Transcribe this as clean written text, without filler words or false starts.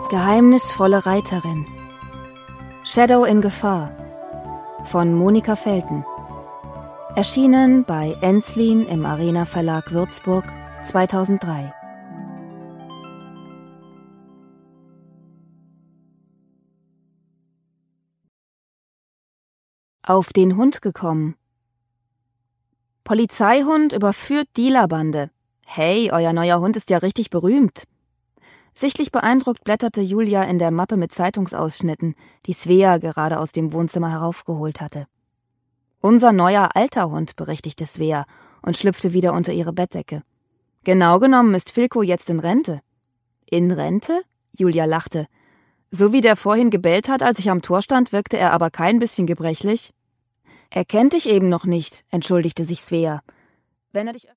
Geheimnisvolle Reiterin. Shadow in Gefahr von Monika Felten. Erschienen bei Enslin im Arena Verlag Würzburg 2003. Auf den Hund gekommen. Polizeihund überführt Dealerbande. Hey, euer neuer Hund ist ja richtig berühmt. Sichtlich beeindruckt blätterte Julia in der Mappe mit Zeitungsausschnitten, die Svea gerade aus dem Wohnzimmer heraufgeholt hatte. Unser neuer alter Hund, berichtigte Svea und schlüpfte wieder unter ihre Bettdecke. Genau genommen ist Filko jetzt in Rente. In Rente? Julia lachte. So wie der vorhin gebellt hat, als ich am Tor stand, wirkte er aber kein bisschen gebrechlich. Er kennt dich eben noch nicht, entschuldigte sich Svea. Wenn er dich